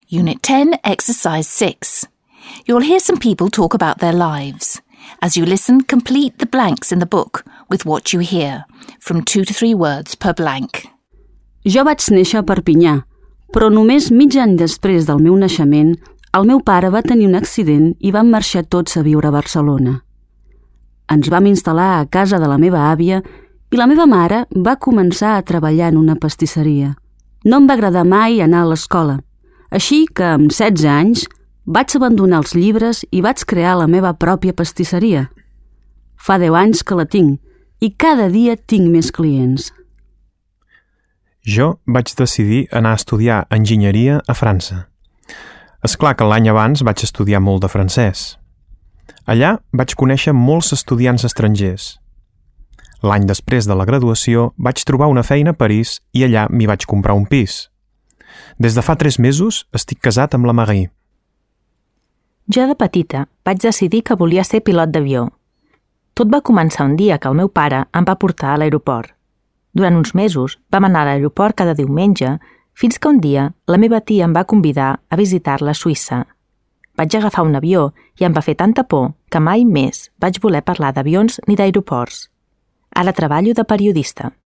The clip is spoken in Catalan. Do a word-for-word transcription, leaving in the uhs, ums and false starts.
Unit ten, Exercise six. You'll hear some people talk about their lives. As you listen, complete the blanks in the book with what you hear, from two to three words per blank. Jo vaig néixer a Perpinyà, però només mig any després del meu naixement, el meu pare va tenir un accident i vam marxar tots a viure a Barcelona. Ens vam instal·lar a casa de la meva àvia i la meva mare va començar a treballar en una pastisseria. No em va agradar mai anar a l'escola, així que amb setze anys vaig abandonar els llibres i vaig crear la meva pròpia pastisseria. Fa deu anys que la tinc i cada dia tinc més clients. Jo vaig decidir anar a estudiar enginyeria a França. És clar que l'any abans vaig estudiar molt de francès. Allà vaig conèixer molts estudiants estrangers. L'any després de la graduació vaig trobar una feina a París i allà m'hi vaig comprar un pis. Des de fa tres mesos estic casat amb la Marie. Jo de petita vaig decidir que volia ser pilot d'avió. Tot va començar un dia que el meu pare em va portar a l'aeroport. Durant uns mesos vam anar a l'aeroport cada diumenge fins que un dia la meva tia em va convidar a visitar-la a Suïssa. Vaig agafar un avió i em va fer tanta por que mai més vaig voler parlar d'avions ni d'aeroports. Ara treballo de periodista.